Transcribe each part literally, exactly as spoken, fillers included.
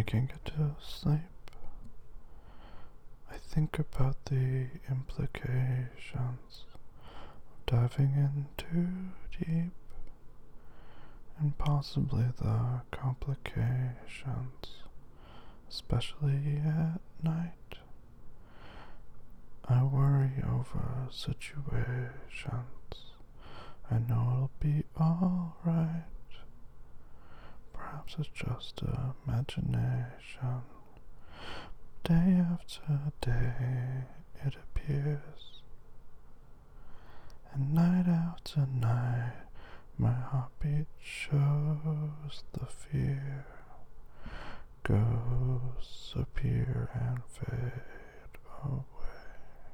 I can't get to sleep. I think about the implications of diving in too deep and possibly the complications, especially at night. I worry over situations. I know it'll be alright. Perhaps it's just imagination. Day after day it appears, and night after night my heartbeat shows the fear. Ghosts appear and fade away.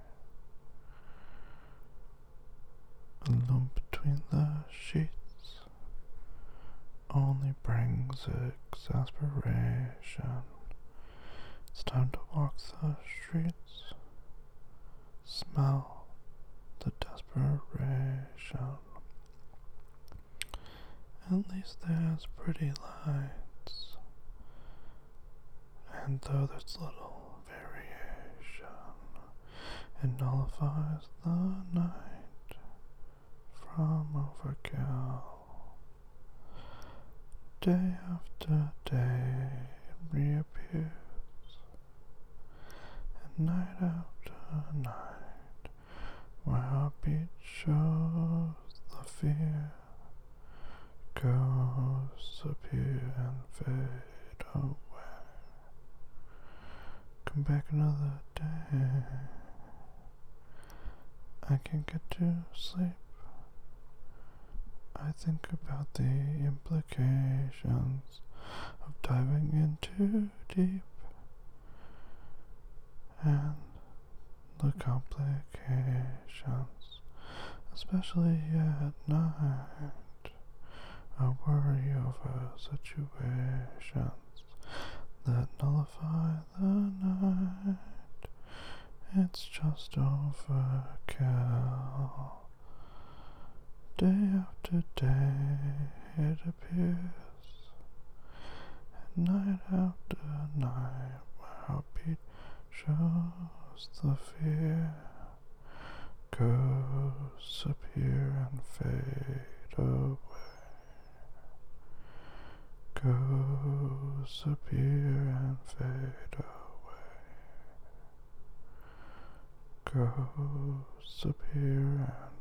Alone between the sheets only brings exasperation. It's time to walk the streets, smell the desperation. At least there's pretty lights, and though there's little variation, it nullifies the night from overkill. Day after day it reappears, and night after night my heartbeat shows the fear. Ghosts appear and fade away. Come back another day. I can't get to sleep. I think about the implications of diving in too deep and the complications, especially at night. I worry over situations that nullify the night. It's just overkill. Day after day it appears, and night after night my heartbeat shows the fear. Ghosts appear and fade away. Ghosts appear and fade away. Ghosts appear and